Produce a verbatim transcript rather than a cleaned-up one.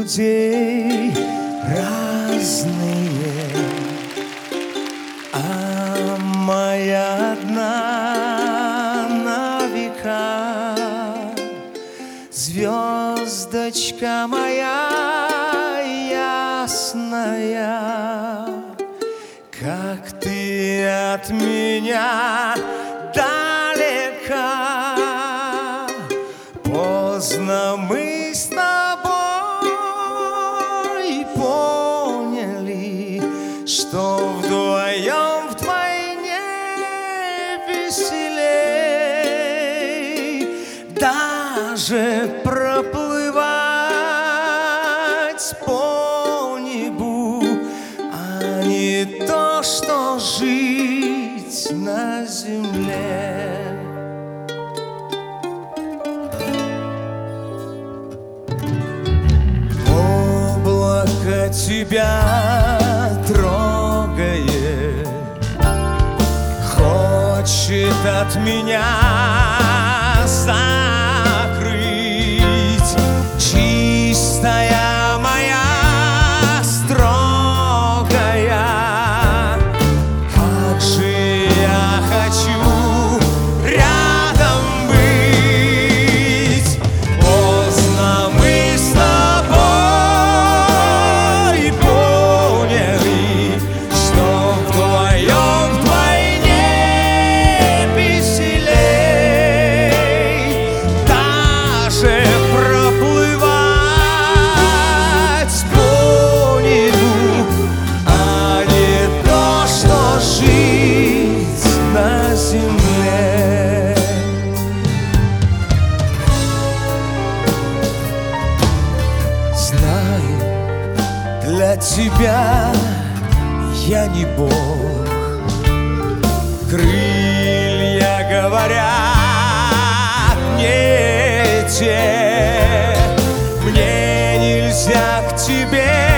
людей разные, а моя одна на века. Звездочка моя ясная, как ты от меня далека. Поздно мы с тобой поняли, что вдвоем вдвойне веселей. Даже проплывать по небу, а не то, что жить на земле. Облако тебя трогает, хочет от меня закрыть. Чистая моя строгая, как же я хочу рядом быть. Поздно мы с тобой поняли, что вдвоем вдвойне веселей. Даже проплывать по небу, а не то, что жить на земле. Знаю, для тебя я не Бог. Крылья говорят не те, мне нельзя к тебе